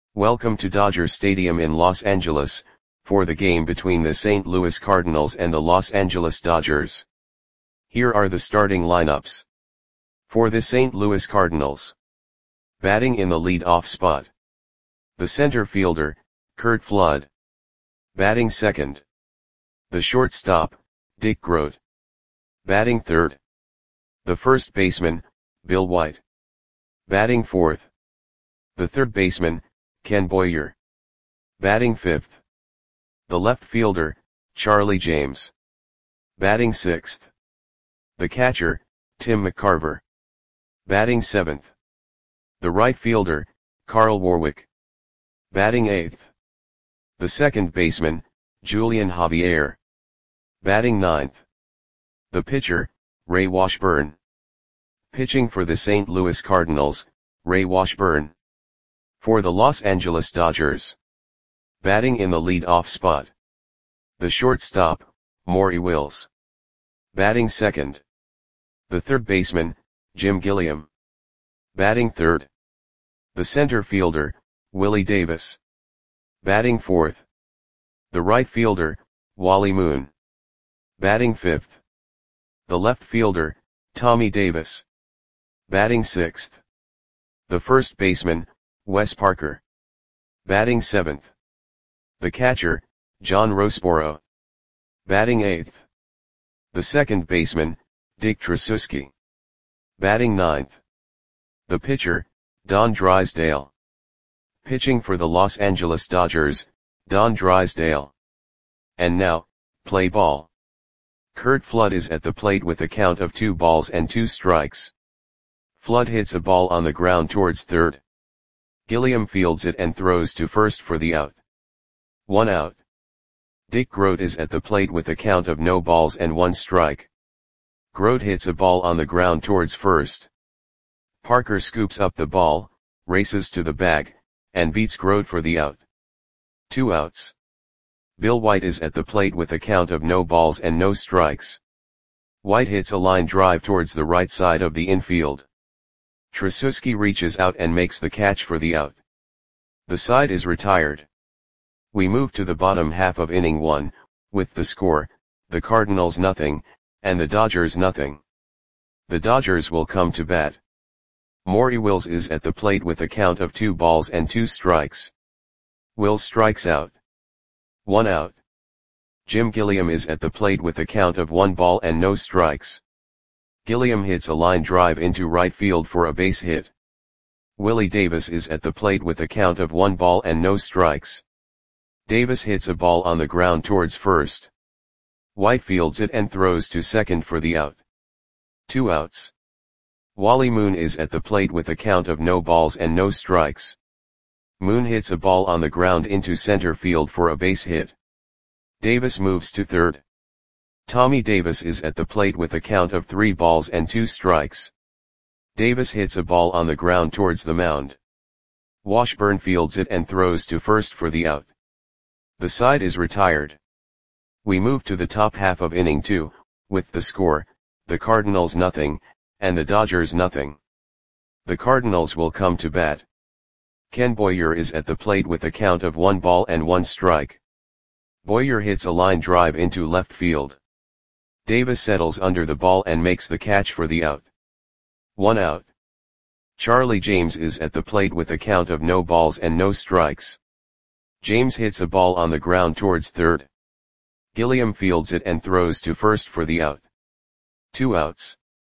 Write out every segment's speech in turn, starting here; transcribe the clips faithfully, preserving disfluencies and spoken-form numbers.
Welcome to Dodger Stadium in Los Angeles, for the game between the Saint Louis Cardinals and the Los Angeles Dodgers. Here are the starting lineups. For the Saint Louis Cardinals. Batting in the lead-off spot. The center fielder, Curt Flood. Batting second. The shortstop, Dick Groat. Batting third. The first baseman, Bill White. Batting fourth. The third baseman, Ken Boyer. Batting fifth. The left fielder, Charlie James. Batting sixth. The catcher, Tim McCarver. Batting seventh. The right fielder, Carl Warwick. Batting eighth. The second baseman, Julian Javier. Batting ninth. The pitcher, Ray Washburn. Pitching for the Saint Louis Cardinals, Ray Washburn. For the Los Angeles Dodgers. Batting in the lead-off spot. The shortstop, Maury Wills. Batting second. The third baseman, Jim Gilliam. Batting third. The center fielder, Willie Davis. Batting fourth. The right fielder, Wally Moon. Batting fifth. The left fielder, Tommy Davis. Batting sixth. The first baseman, Wes Parker. Batting seventh. The catcher, John Roseboro. Batting eighth. The second baseman, Dick Tracewski. Batting ninth. The pitcher, Don Drysdale. Pitching for the Los Angeles Dodgers, Don Drysdale. And now, play ball. Curt Flood is at the plate with a count of two balls and two strikes. Flood hits a ball on the ground towards third. Gilliam fields it and throws to first for the out. One out. Dick Groat is at the plate with a count of no balls and one strike. Groat hits a ball on the ground towards first. Parker scoops up the ball, races to the bag, and beats Groat for the out. Two outs. Bill White is at the plate with a count of no balls and no strikes. White hits a line drive towards the right side of the infield. Tracewski reaches out and makes the catch for the out. The side is retired. We move to the bottom half of inning one, with the score, the Cardinals nothing, and the Dodgers nothing. The Dodgers will come to bat. Maury Wills is at the plate with a count of two balls and two strikes. Wills strikes out. One out. Jim Gilliam is at the plate with a count of one ball and no strikes. Gilliam hits a line drive into right field for a base hit. Willie Davis is at the plate with a count of one ball and no strikes. Davis hits a ball on the ground towards first. White fields it and throws to second for the out. Two outs. Wally Moon is at the plate with a count of no balls and no strikes. Moon hits a ball on the ground into center field for a base hit. Davis moves to third. Tommy Davis is at the plate with a count of three balls and two strikes. Davis hits a ball on the ground towards the mound. Washburn fields it and throws to first for the out. The side is retired. We move to the top half of inning two, with the score, the Cardinals nothing, and the Dodgers nothing. The Cardinals will come to bat. Ken Boyer is at the plate with a count of one ball and one strike. Boyer hits a line drive into left field. Davis settles under the ball and makes the catch for the out. One out. Charlie James is at the plate with a count of no balls and no strikes. James hits a ball on the ground towards third. Gilliam fields it and throws to first for the out. Two outs.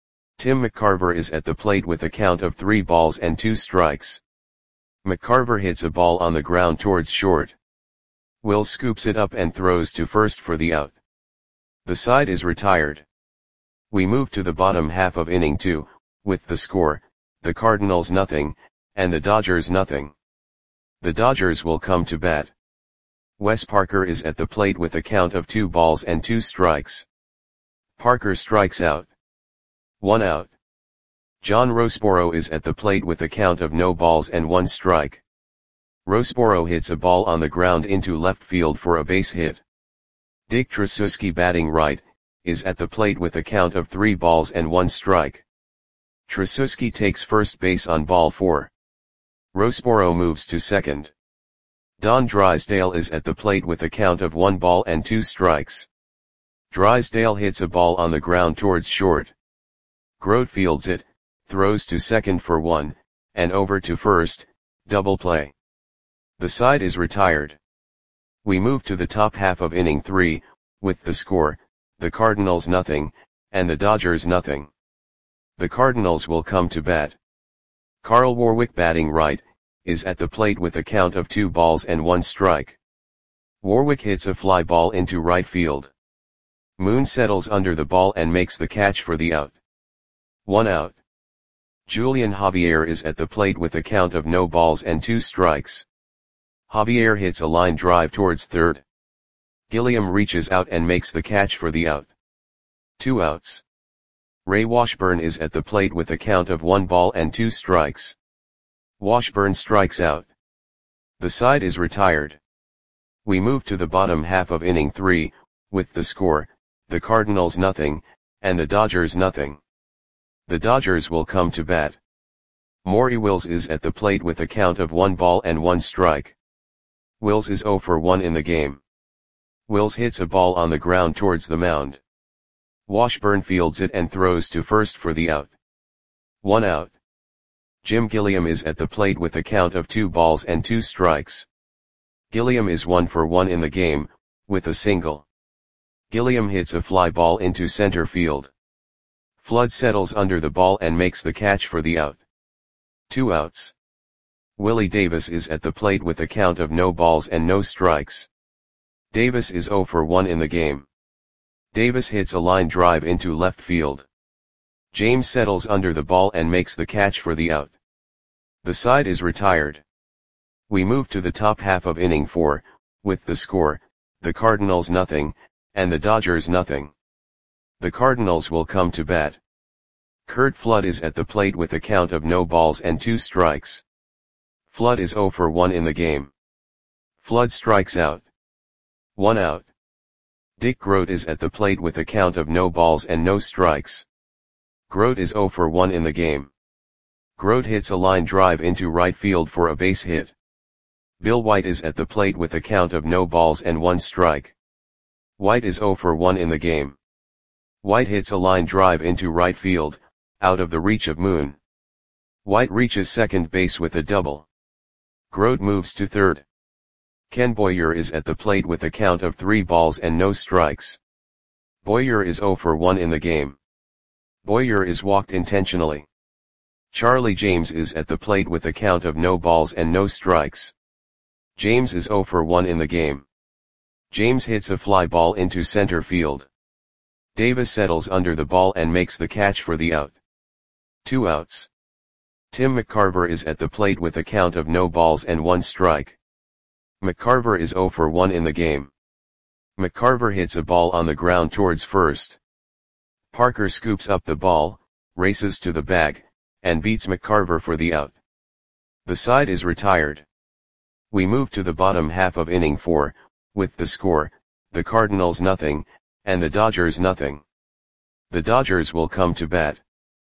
Tim McCarver is at the plate with a count of three balls and two strikes. McCarver hits a ball on the ground towards short. Wills scoops it up and throws to first for the out. The side is retired. We move to the bottom half of inning two, with the score, the Cardinals nothing, and the Dodgers nothing. The Dodgers will come to bat. Wes Parker is at the plate with a count of two balls and two strikes. Parker strikes out. One out. John Roseboro is at the plate with a count of no balls and one strike. Roseboro hits a ball on the ground into left field for a base hit. Dick Tracewski, batting right, is at the plate with a count of three balls and one strike. Tracewski takes first base on ball four. Roseboro moves to second. Don Drysdale is at the plate with a count of one ball and two strikes. Drysdale hits a ball on the ground towards short. Grote fields it, throws to second for one, and over to first, double play. The side is retired. We move to the top half of inning three, with the score, the Cardinals nothing, and the Dodgers nothing. The Cardinals will come to bat. Carl Warwick, batting right, is at the plate with a count of two balls and one strike. Warwick hits a fly ball into right field. Moon settles under the ball and makes the catch for the out. One out. Julian Javier is at the plate with a count of no balls and two strikes. Javier hits a line drive towards third. Gilliam reaches out and makes the catch for the out. Two outs. Ray Washburn is at the plate with a count of one ball and two strikes. Washburn strikes out. The side is retired. We move to the bottom half of inning three, with the score, the Cardinals nothing, and the Dodgers nothing. The Dodgers will come to bat. Maury Wills is at the plate with a count of one ball and one strike. Wills is oh for one in the game. Wills hits a ball on the ground towards the mound. Washburn fields it and throws to first for the out. One out. Jim Gilliam is at the plate with a count of two balls and two strikes. Gilliam is one for one in the game, with a single. Gilliam hits a fly ball into center field. Flood settles under the ball and makes the catch for the out. Two outs. Willie Davis is at the plate with a count of no balls and no strikes. Davis is oh for one in the game. Davis hits a line drive into left field. James settles under the ball and makes the catch for the out. The side is retired. We move to the top half of inning four, with the score, the Cardinals nothing, and the Dodgers nothing. The Cardinals will come to bat. Curt Flood is at the plate with a count of no balls and two strikes. Flood is oh for one in the game. Flood strikes out. One out. Dick Grote is at the plate with a count of no balls and no strikes. Grote is oh for one in the game. Grote hits a line drive into right field for a base hit. Bill White is at the plate with a count of no balls and one strike. White is oh for one in the game. White hits a line drive into right field, out of the reach of Moon. White reaches second base with a double. Grote moves to third. Ken Boyer is at the plate with a count of three balls and no strikes. Boyer is oh for one in the game. Boyer is walked intentionally. Charlie James is at the plate with a count of no balls and no strikes. James is oh for one in the game. James hits a fly ball into center field. Davis settles under the ball and makes the catch for the out. Two outs. Tim McCarver is at the plate with a count of no balls and one strike. McCarver is oh for one in the game. McCarver hits a ball on the ground towards first. Parker scoops up the ball, races to the bag, and beats McCarver for the out. The side is retired. We move to the bottom half of inning four, with the score, the Cardinals nothing, and the Dodgers nothing. The Dodgers will come to bat.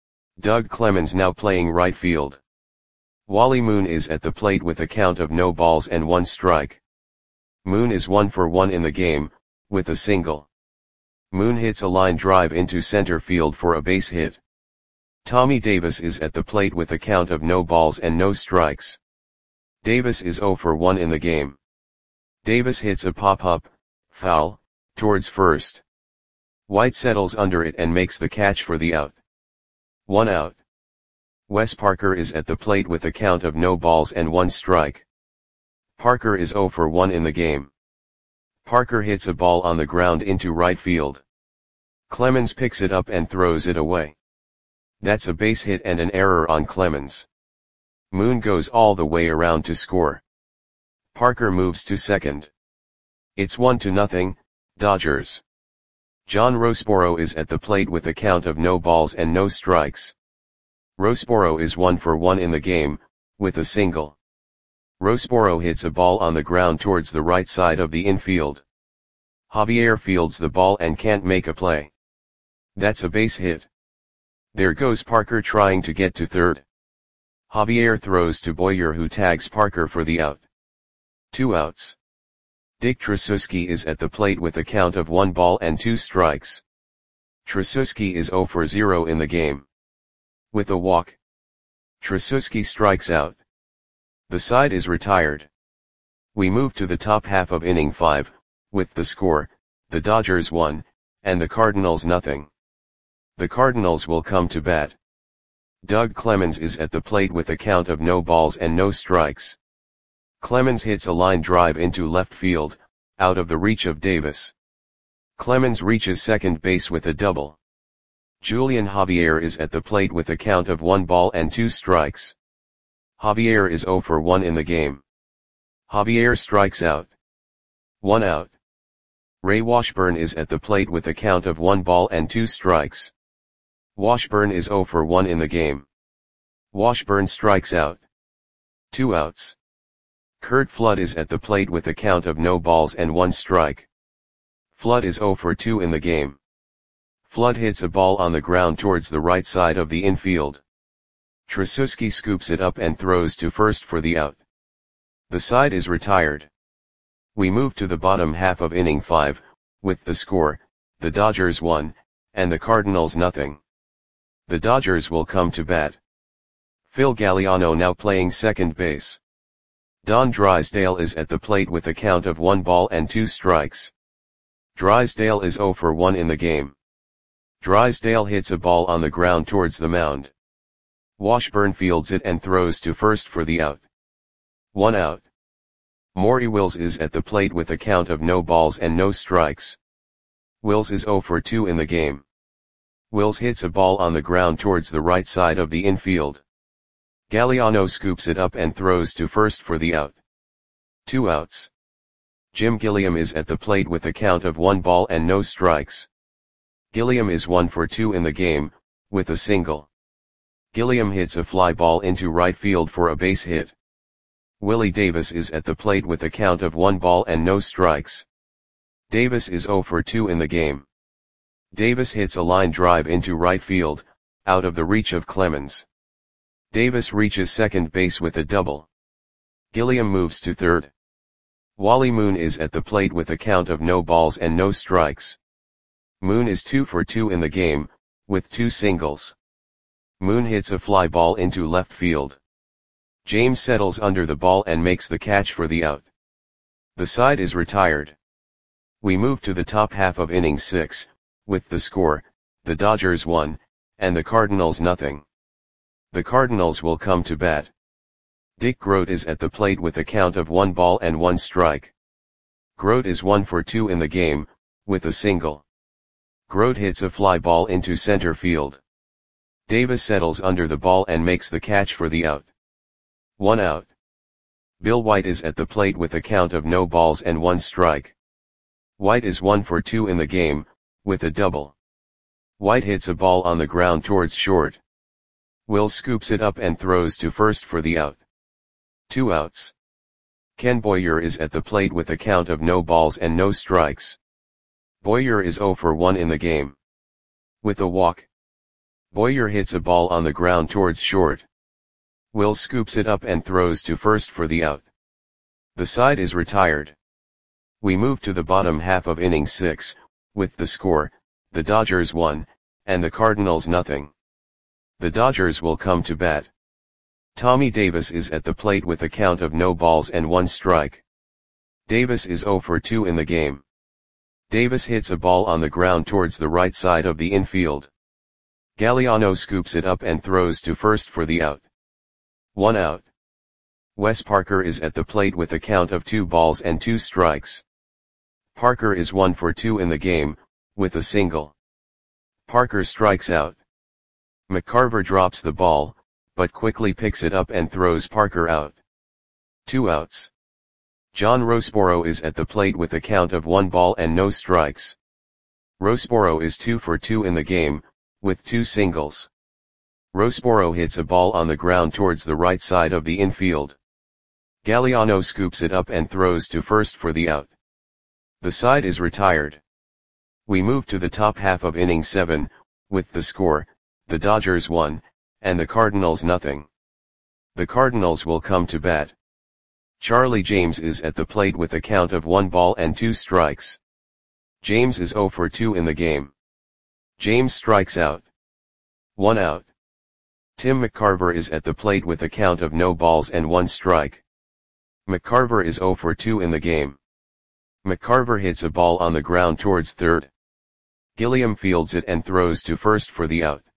Doug Clemens now playing right field. Wally Moon is at the plate with a count of no balls and one strike. Moon is one for one in the game, with a single. Moon hits a line drive into center field for a base hit. Tommy Davis is at the plate with a count of no balls and no strikes. Davis is oh for one in the game. Davis hits a pop-up, foul, towards first. White settles under it and makes the catch for the out. One out. Wes Parker is at the plate with a count of no balls and one strike. Parker is oh for one in the game. Parker hits a ball on the ground into right field. Clemens picks it up and throws it away. That's a base hit and an error on Clemens. Moon goes all the way around to score. Parker moves to second. It's one to nothing, Dodgers. John Roseboro is at the plate with a count of no balls and no strikes. Roseboro is one for one in the game, with a single. Roseboro hits a ball on the ground towards the right side of the infield. Javier fields the ball and can't make a play. That's a base hit. There goes Parker trying to get to third. Javier throws to Boyer, who tags Parker for the out. Two outs. Dick Tracewski is at the plate with a count of one ball and two strikes. Tracewski is zero for zero in the game. With a walk, Tracewski strikes out. The side is retired. We move to the top half of inning five, with the score, the Dodgers one, and the Cardinals nothing. The Cardinals will come to bat. Doug Clemens is at the plate with a count of no balls and no strikes. Clemens hits a line drive into left field, out of the reach of Davis. Clemens reaches second base with a double. Julian Javier is at the plate with a count of one ball and two strikes. Javier is zero for one in the game. Javier strikes out. One out. Ray Washburn is at the plate with a count of one ball and two strikes. Washburn is zero for one in the game. Washburn strikes out. Two outs. Curt Flood is at the plate with a count of no balls and one strike. Flood is zero for two in the game. Flood hits a ball on the ground towards the right side of the infield. Tracewski scoops it up and throws to first for the out. The side is retired. We move to the bottom half of inning five, with the score, the Dodgers one, and the Cardinals nothing. The Dodgers will come to bat. Phil Galliano now playing second base. Don Drysdale is at the plate with a count of one ball and two strikes. Drysdale is zero for one in the game. Drysdale hits a ball on the ground towards the mound. Washburn fields it and throws to first for the out. One out. Maury Wills is at the plate with a count of no balls and no strikes. Wills is zero for two in the game. Wills hits a ball on the ground towards the right side of the infield. Galliano scoops it up and throws to first for the out. Two outs. Jim Gilliam is at the plate with a count of one ball and no strikes. Gilliam is one for two in the game, with a single. Gilliam hits a fly ball into right field for a base hit. Willie Davis is at the plate with a count of one ball and no strikes. Davis is zero for two in the game. Davis hits a line drive into right field, out of the reach of Clemens. Davis reaches second base with a double. Gilliam moves to third. Wally Moon is at the plate with a count of no balls and no strikes. Moon is two for two in the game, with two singles. Moon hits a fly ball into left field. James settles under the ball and makes the catch for the out. The side is retired. We move to the top half of inning six, with the score, the Dodgers one, and the Cardinals nothing. The Cardinals will come to bat. Dick Groat is at the plate with a count of one ball and one strike. Groat is one for two in the game, with a single. Groat hits a fly ball into center field. Davis settles under the ball and makes the catch for the out. One out. Bill White is at the plate with a count of no balls and one strike. White is one for two in the game, with a double. White hits a ball on the ground towards short. Will scoops it up and throws to first for the out. Two outs. Ken Boyer is at the plate with a count of no balls and no strikes. Boyer is zero for one in the game. With a walk, Boyer hits a ball on the ground towards short. Will scoops it up and throws to first for the out. The side is retired. We move to the bottom half of inning six, with the score, the Dodgers one, and the Cardinals nothing. The Dodgers will come to bat. Tommy Davis is at the plate with a count of no balls and one strike. Davis is zero for two in the game. Davis hits a ball on the ground towards the right side of the infield. Galliano scoops it up and throws to first for the out. One out. Wes Parker is at the plate with a count of two balls and two strikes. Parker is one for two in the game, with a single. Parker strikes out. McCarver drops the ball, but quickly picks it up and throws Parker out. Two outs. John Roseboro is at the plate with a count of one ball and no strikes. Roseboro is two for two in the game, with two singles. Roseboro hits a ball on the ground towards the right side of the infield. Galliano scoops it up and throws to first for the out. The side is retired. We move to the top half of inning seven, with the score, the Dodgers one, and the Cardinals nothing. The Cardinals will come to bat. Charlie James is at the plate with a count of one ball and two strikes. James is zero for two in the game. James strikes out. One out. Tim McCarver is at the plate with a count of no balls and one strike. McCarver is zero for two in the game. McCarver hits a ball on the ground towards third. Gilliam fields it and throws to first for the out.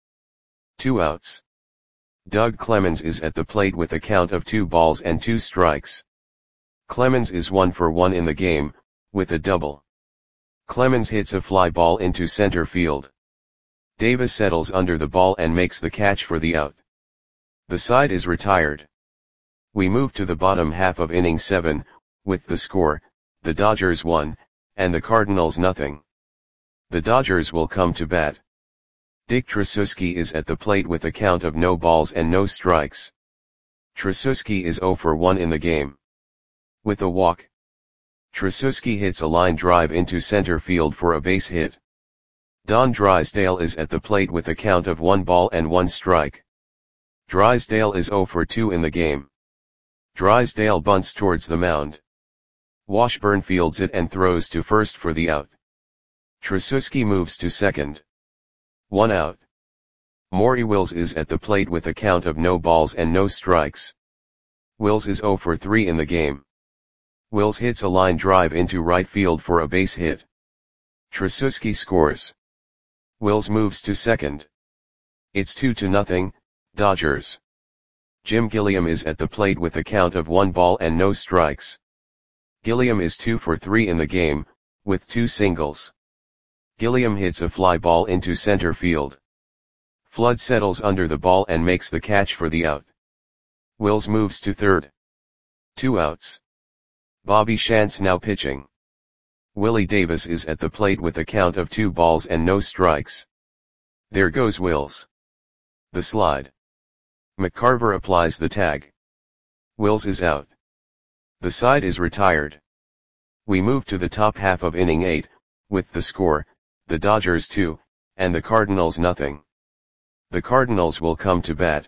Two outs. Doug Clemens is at the plate with a count of two balls and two strikes. Clemens is one for one in the game, with a double. Clemens hits a fly ball into center field. Davis settles under the ball and makes the catch for the out. The side is retired. We move to the bottom half of inning seven, with the score, the Dodgers one, and the Cardinals nothing. The Dodgers will come to bat. Dick Tracewski is at the plate with a count of no balls and no strikes. Tracewski is zero for one in the game. With a walk. Tracewski hits a line drive into center field for a base hit. Don Drysdale is at the plate with a count of one ball and one strike. Drysdale is zero for two in the game. Drysdale bunts towards the mound. Washburn fields it and throws to first for the out. Tracewski moves to second. One out. Maury Wills is at the plate with a count of no balls and no strikes. Wills is zero for three in the game. Wills hits a line drive into right field for a base hit. Tracewski scores. Wills moves to second. It's two to nothing, Dodgers. Jim Gilliam is at the plate with a count of one ball and no strikes. Gilliam is two for three in the game, with two singles. Gilliam hits a fly ball into center field. Flood settles under the ball and makes the catch for the out. Wills moves to third. Two outs. Bobby Shantz now pitching. Willie Davis is at the plate with a count of two balls and no strikes. There goes Wills. The slide. McCarver applies the tag. Wills is out. The side is retired. We move to the top half of inning eight, with the score, the Dodgers two, and the Cardinals nothing. The Cardinals will come to bat.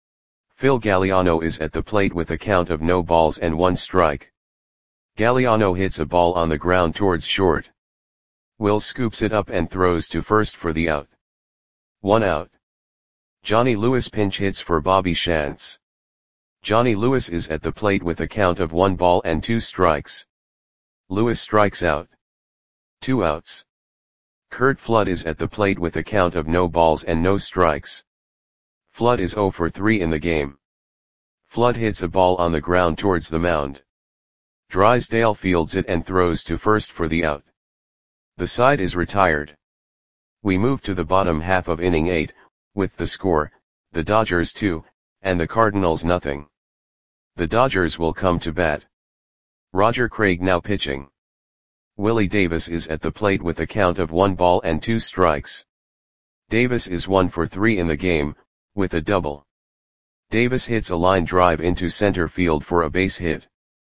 Phil Galliano is at the plate with a count of no balls and one strike. Galliano hits a ball on the ground towards short. Wills scoops it up and throws to first for the out. One out. Johnny Lewis pinch hits for Bobby Shantz. Johnny Lewis is at the plate with a count of one ball and two strikes. Lewis strikes out. Two outs. Curt Flood is at the plate with a count of no balls and no strikes. Flood is zero for three in the game. Flood hits a ball on the ground towards the mound. Drysdale fields it and throws to first for the out. The side is retired. We move to the bottom half of inning eight, with the score, the Dodgers two, and the Cardinals nothing. The Dodgers will come to bat. Roger Craig now pitching. Willie Davis is at the plate with a count of one ball and two strikes. Davis is one for three in the game, with a double. Davis hits a line drive into center field for a base hit.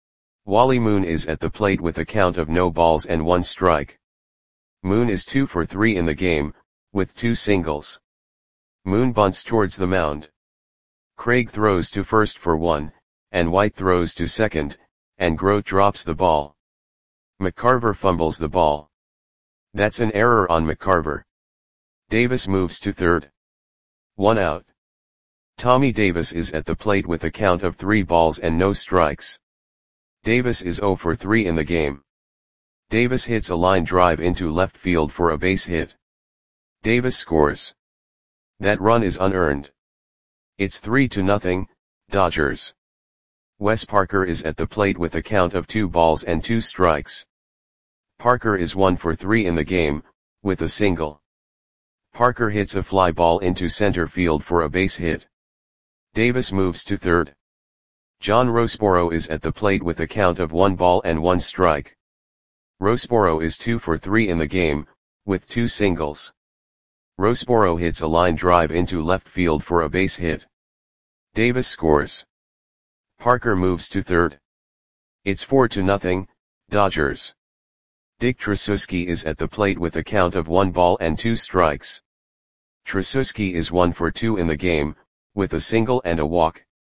Wally Moon is at the plate with a count of no balls and one strike. Moon is two for three in the game, with two singles. Moon bunts towards the mound. Craig throws to first for one, and White throws to second, and Grote drops the ball. McCarver fumbles the ball. That's an error on McCarver. Davis moves to third. One out. Tommy Davis is at the plate with a count of three balls and no strikes. Davis is zero for three in the game. Davis hits a line drive into left field for a base hit. Davis scores. That run is unearned. It's three to nothing, Dodgers. Wes Parker is at the plate with a count of two balls and two strikes. Parker is one for three in the game, with a single. Parker hits a fly ball into center field for a base hit. Davis moves to third. John Roseboro is at the plate with a count of one ball and one strike. Roseboro is two for three in the game, with two singles. Roseboro hits a line drive into left field for a base hit. Davis scores. Parker moves to third. It's four to nothing, Dodgers. Dick Tracewski is at the plate with a count of one ball and two strikes. Tracewski is one for two in the game, with a single and a walk.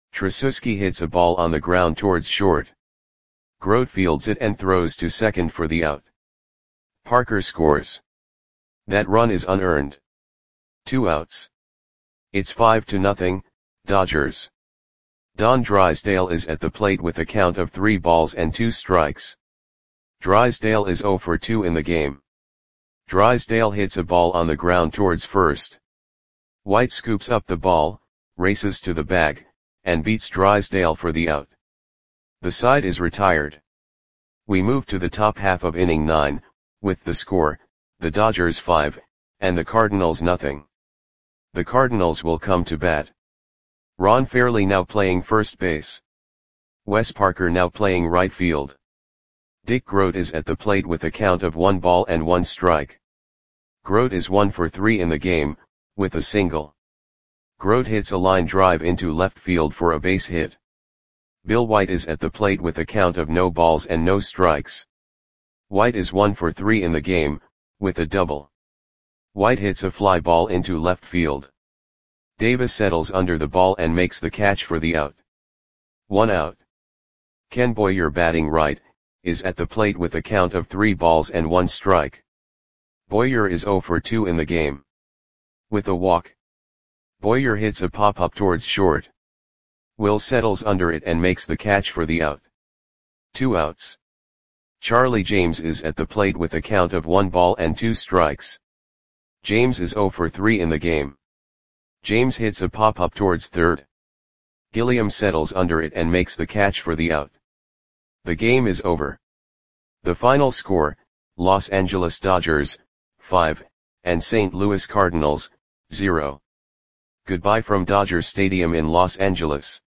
Tracewski hits a ball on the ground towards short. Grote fields it and throws to second for the out. Parker scores. That run is unearned. Two outs. It's five to nothing, Dodgers. Don Drysdale is at the plate with a count of three balls and two strikes. Drysdale is oh for two in the game. Drysdale hits a ball on the ground towards first. White scoops up the ball, races to the bag, and beats Drysdale for the out. The side is retired. We move to the top half of inning nine, with the score, the Dodgers five, and the Cardinals nothing. The Cardinals will come to bat. Ron Fairly now playing first base. Wes Parker now playing right field. Dick Grote is at the plate with a count of one ball and one strike. Grote is one for three in the game, with a single. Grote hits a line drive into left field for a base hit. Bill White is at the plate with a count of no balls and no strikes. White is one for three in the game, with a double. White hits a fly ball into left field. Davis settles under the ball and makes the catch for the out. One out. Ken Boyer, batting right, is at the plate with a count of three balls and one strike. Boyer is oh for two in the game. With a walk. Boyer hits a pop-up towards short. Will settles under it and makes the catch for the out. Two outs. Charlie James is at the plate with a count of one ball and two strikes. James is oh for three in the game. James hits a pop-up towards third. Gilliam settles under it and makes the catch for the out. The game is over. The final score, Los Angeles Dodgers, five, and Saint Louis Cardinals, zero. Goodbye from Dodger Stadium in Los Angeles.